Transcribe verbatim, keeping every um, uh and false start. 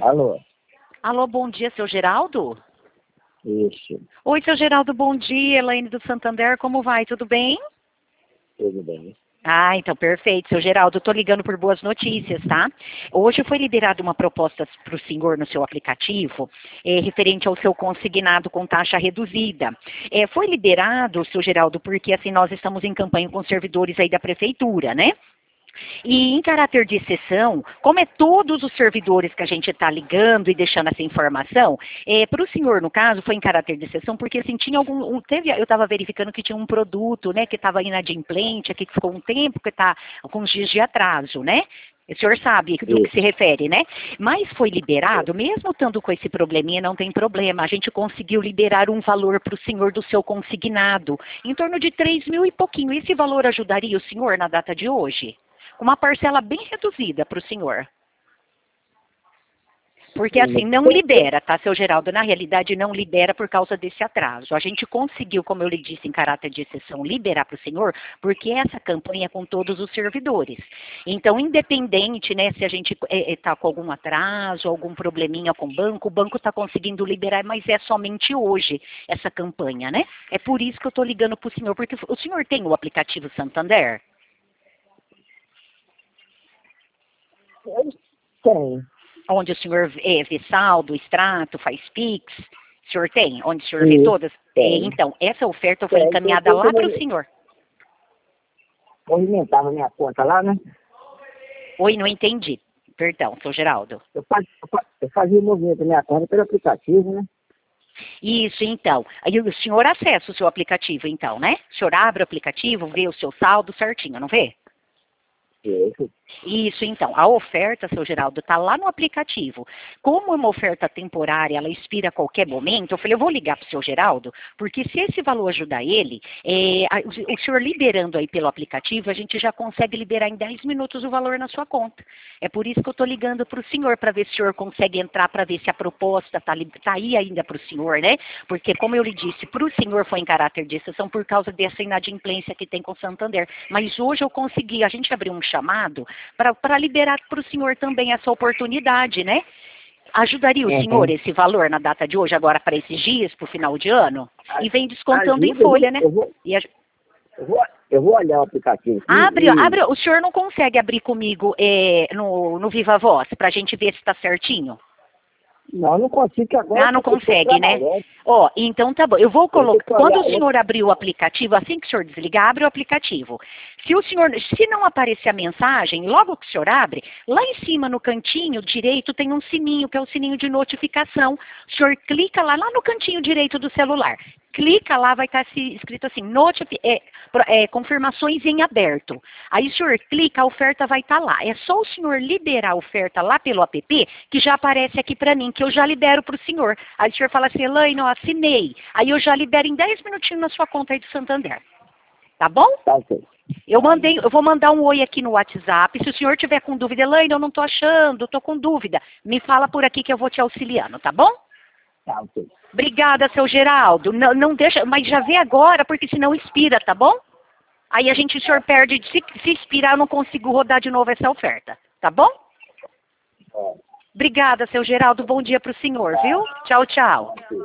Alô? Alô, bom dia, seu Geraldo? Isso, Oi, seu Geraldo, bom dia. Elaine do Santander, como vai? Tudo bem? tudo bem. Ah, então perfeito, seu Geraldo. Estou ligando por boas notícias, tá? Hoje foi liberada uma proposta para o senhor no seu aplicativo, eh, referente ao seu consignado com taxa reduzida. Eh, foi liberado, seu Geraldo, porque assim nós estamos em campanha com servidores aí da prefeitura, né? E em caráter de exceção, como é todos os servidores que a gente está ligando e deixando essa informação, é, para o senhor, no caso, foi em caráter de exceção, porque assim, tinha algum. Um, teve, eu estava verificando que tinha um produto, né, que estava inadimplente, aqui que ficou um tempo, que está com uns dias de atraso, né? O senhor sabe do que Isso. se refere, né? Mas foi liberado, mesmo estando com esse probleminha, não tem problema. A gente conseguiu liberar um valor para o senhor do seu consignado, em torno de três mil e pouquinho. Esse valor ajudaria o senhor na data de hoje? Uma parcela bem reduzida para o senhor. Porque assim, não libera, tá, seu Geraldo? Na realidade, não libera por causa desse atraso. A gente conseguiu, como eu lhe disse, em caráter de exceção, liberar para o senhor, porque essa campanha é com todos os servidores. Então, independente, né, se a gente está com algum atraso, algum probleminha com o banco, o banco está conseguindo liberar, mas é somente hoje essa campanha, né? É por isso que eu estou ligando para o senhor, porque o senhor tem o aplicativo Santander? Tem. Onde o senhor vê, vê saldo, extrato, faz Pix, o senhor tem? Onde o senhor vê Isso, todas? tem. Então, essa oferta foi Tem, encaminhada tem, lá tem, para o tem, senhor. movimentava minha conta lá, né? Oi, não entendi. Perdão, seu Geraldo. Eu fazia, eu fazia o movimento da minha conta pelo aplicativo, né? Isso, então. Aí o senhor acessa o seu aplicativo, então, né? O senhor abre o aplicativo, vê o seu saldo certinho, não vê? Isso. Isso, então. A oferta, seu Geraldo, está lá no aplicativo. Como é uma oferta temporária, ela expira a qualquer momento, eu falei, eu vou ligar para o seu Geraldo, porque se esse valor ajudar ele, é, a, o, o senhor liberando aí pelo aplicativo, a gente já consegue liberar em dez minutos o valor na sua conta. É por isso que eu estou ligando para o senhor, para ver se o senhor consegue entrar, para ver se a proposta está tá aí ainda para o senhor, né? Porque, como eu lhe disse, para o senhor foi em caráter de exceção por causa dessa inadimplência que tem com o Santander. Mas hoje eu consegui, a gente abriu um chamado para liberar para o senhor também essa oportunidade, né? Ajudaria o senhor Uhum. esse valor na data de hoje, agora para esses dias, para o final de ano? E vem descontando em Ajuda, eu vou, folha, né? eu vou, E a, eu vou, eu vou olhar o aplicativo aqui abre, e... abre, o senhor não consegue abrir comigo é, no, no Viva Voz, para a gente ver se está certinho? Não, eu não consigo, que agora Ah, não eu estou consegue, né? trabalhando. Ó, então tá bom. Eu vou Eu tenho colocar. que Quando olhar... o Eu, senhor abrir o aplicativo, assim que o senhor desligar, abre o aplicativo. Se o senhor, se não aparecer a mensagem, logo que o senhor abre, lá em cima no cantinho direito tem um sininho, que é o sininho de notificação. O senhor clica lá, lá no cantinho direito do celular. Clica lá, vai estar escrito assim, notifi é, é, confirmações em aberto. Aí o senhor clica, a oferta vai estar lá. É só o senhor liberar a oferta lá pelo app, que já aparece aqui para mim, que eu já libero para o senhor. Aí o senhor fala assim, Elaine, eu assinei. Aí eu já libero em dez minutinhos na sua conta aí do Santander. Tá bom? tá ok. Eu mandei, eu vou mandar um oi aqui no WhatsApp. Se o senhor tiver com dúvida, Elaine, eu não estou achando, estou com dúvida, me fala por aqui que eu vou te auxiliando, tá bom? Tá ok. Obrigada, seu Geraldo. Não, não deixa, mas já vê agora, porque senão expira, tá bom? Aí a gente, o senhor perde, se, se expirar, eu não consigo rodar de novo essa oferta, tá bom? É, Obrigada, seu Geraldo. Bom dia para o senhor, viu? Tchau, tchau. tá ok.